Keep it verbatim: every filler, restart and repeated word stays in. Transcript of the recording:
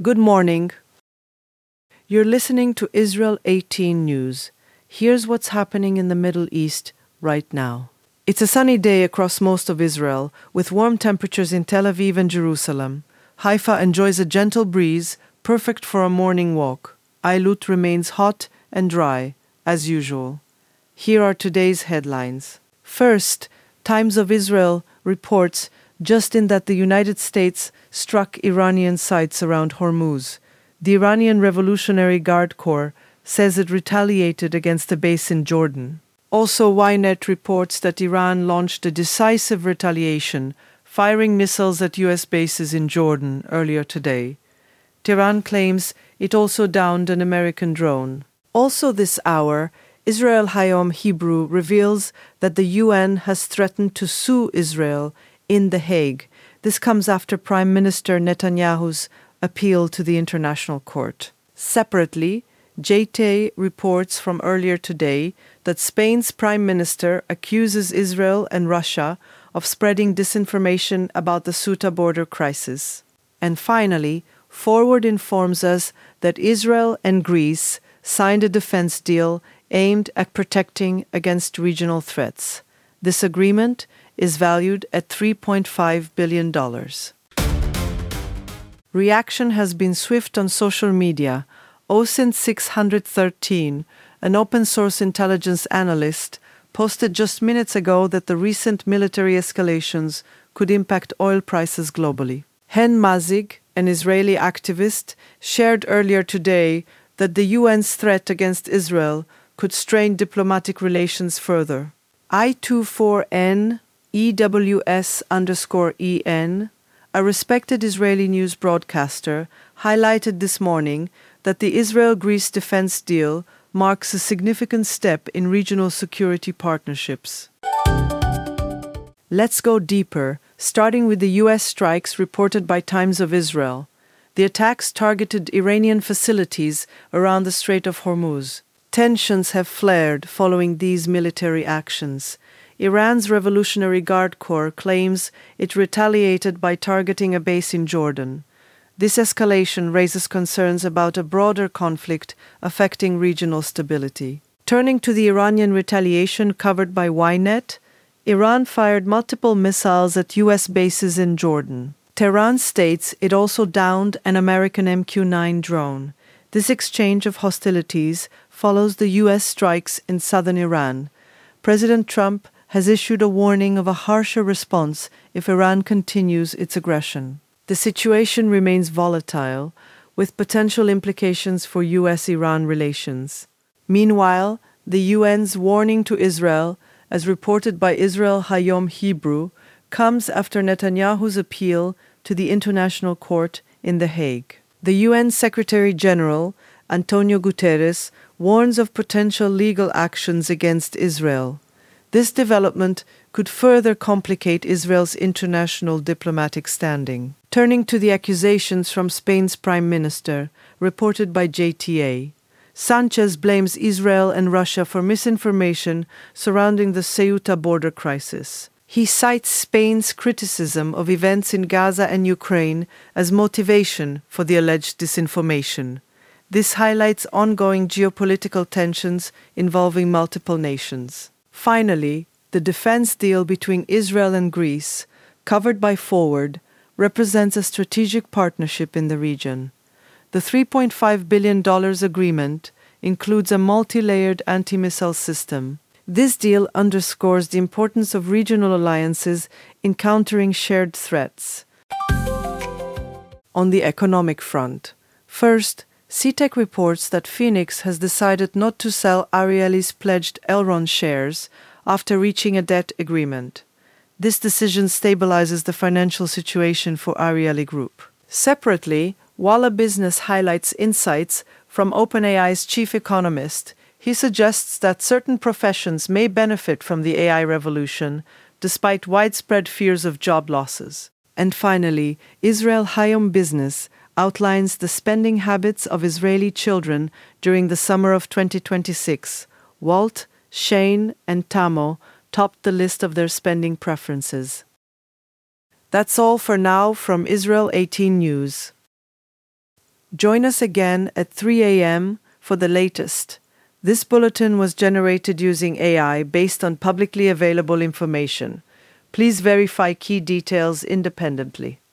Good morning. You're listening to Israel eighteen News. Here's what's happening in the Middle East right now. It's a sunny day across most of Israel, with warm temperatures in Tel Aviv and Jerusalem. Haifa enjoys a gentle breeze, perfect for a morning walk. Eilut remains hot and dry, as usual. Here are today's headlines. First, Times of Israel reports just in that the United States struck Iranian sites around Hormuz. The Iranian Revolutionary Guard Corps says it retaliated against a base in Jordan. Also, Ynet reports that Iran launched a decisive retaliation, firing missiles at U S bases in Jordan earlier today. Tehran claims it also downed an American drone. Also this hour, Israel Hayom Hebrew reveals that the U N has threatened to sue Israel in The Hague. This comes after Prime Minister Netanyahu's appeal to the International Court. Separately, J T A reports from earlier today that Spain's Prime Minister accuses Israel and Russia of spreading disinformation about the Ceuta border crisis. And finally, Forward informs us that Israel and Greece signed a defense deal aimed at protecting against regional threats. This agreement is valued at three point five billion dollars. Reaction has been swift on social media. O S I N six hundred thirteen, an open-source intelligence analyst, posted just minutes ago that the recent military escalations could impact oil prices globally. Hen Mazig, an Israeli activist, shared earlier today that the U N's threat against Israel could strain diplomatic relations further. I twenty-four N E W S underscore E N, a respected Israeli news broadcaster, highlighted this morning that the Israel-Greece defense deal marks a significant step in regional security partnerships. Let's go deeper, starting with the U S strikes reported by Times of Israel. The attacks targeted Iranian facilities around the Strait of Hormuz. Tensions have flared following these military actions. Iran's Revolutionary Guard Corps claims it retaliated by targeting a base in Jordan. This escalation raises concerns about a broader conflict affecting regional stability. Turning to the Iranian retaliation covered by Ynet, Iran fired multiple missiles at U S bases in Jordan. Tehran states it also downed an American M Q nine drone. This exchange of hostilities follows the U S strikes in southern Iran. President Trump has issued a warning of a harsher response if Iran continues its aggression. The situation remains volatile, with potential implications for U S Iran relations. Meanwhile, the U N's warning to Israel, as reported by Israel Hayom Hebrew, comes after Netanyahu's appeal to the International Court in The Hague. The U N Secretary General, Antonio Guterres, warns of potential legal actions against Israel. This development could further complicate Israel's international diplomatic standing. Turning to the accusations from Spain's Prime Minister, reported by J T A, Sanchez blames Israel and Russia for misinformation surrounding the Ceuta border crisis. He cites Spain's criticism of events in Gaza and Ukraine as motivation for the alleged disinformation. This highlights ongoing geopolitical tensions involving multiple nations. Finally, the defense deal between Israel and Greece, covered by Forward, represents a strategic partnership in the region. The three point five billion dollars agreement includes a multi-layered anti-missile system. This deal underscores the importance of regional alliances in countering shared threats. On the economic front, first, C T E C reports that Phoenix has decided not to sell Ariely's pledged Elron shares after reaching a debt agreement. This decision stabilizes the financial situation for Ariely Group. Separately, Walla Business highlights insights from OpenAI's chief economist. He suggests that certain professions may benefit from the A I revolution, despite widespread fears of job losses. And finally, Israel Hayom Business outlines the spending habits of Israeli children during the summer of twenty twenty-six. Walt, Shane, and Tamo topped the list of their spending preferences. That's all for now from Israel eighteen News. Join us again at three a.m. for the latest. This bulletin was generated using A I based on publicly available information. Please verify key details independently.